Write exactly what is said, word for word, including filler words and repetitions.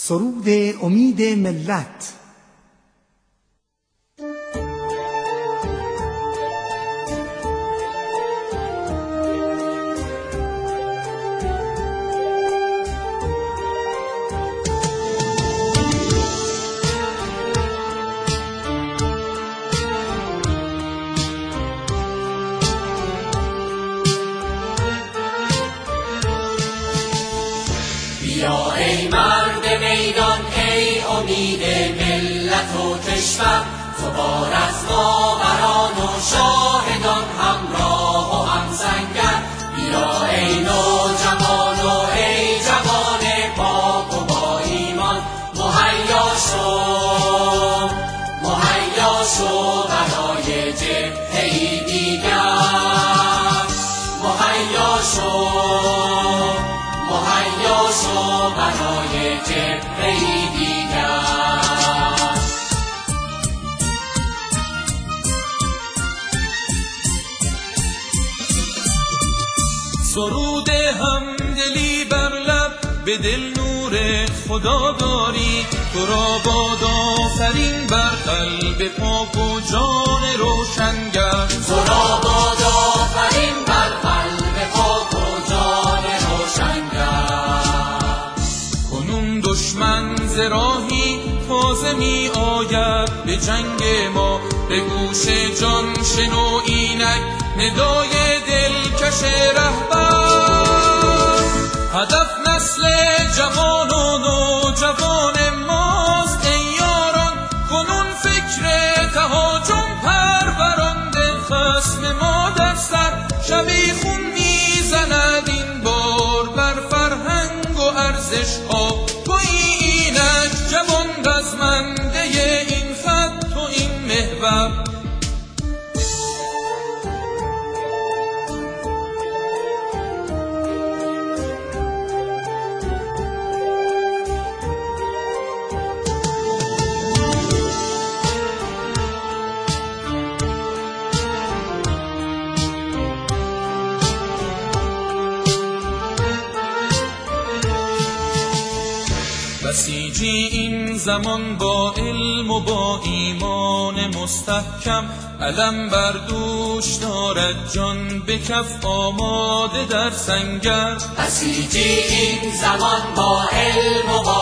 سرود امید ملت. بیا ای مرد میدان، ای امید ملت و کشور، تو بار از ماوران و شاهدان همراه و همسنگر. بیا ای نوجوان و ای جوان پاک و با ایمان، مهیا شو مهیا شو برای جبهه‌ای دیگر. مهیا شو مهیا شو برای جبهه‌ای دیگر. سرود همدلی بر لب، به دل نور خدا داری. تو را باد آفرین بر قلب پاک و جان روشنگر. تو را باد آفرین بر قلب پاک و جان روشنگر. کنون دشمن ز راهی تازه می آید به جنگ ما، به گوش جان شنو اینک ندای دلکش رهبر. هدف نسل جوان و نوجوان ماست ای یاران، کنون فکر تهاجم پرورانده خصم ما در سر. شبیخون میزند این بار بر فرهنگ و ارزش ها. تویی اینک جوان رزمنده این خط و این محور. بسیجی این زمان با علم و با ایمان مستحکم، علم بر دوش دارد جان به کف آماده در سنگر. بسیجی این زمان با علم و با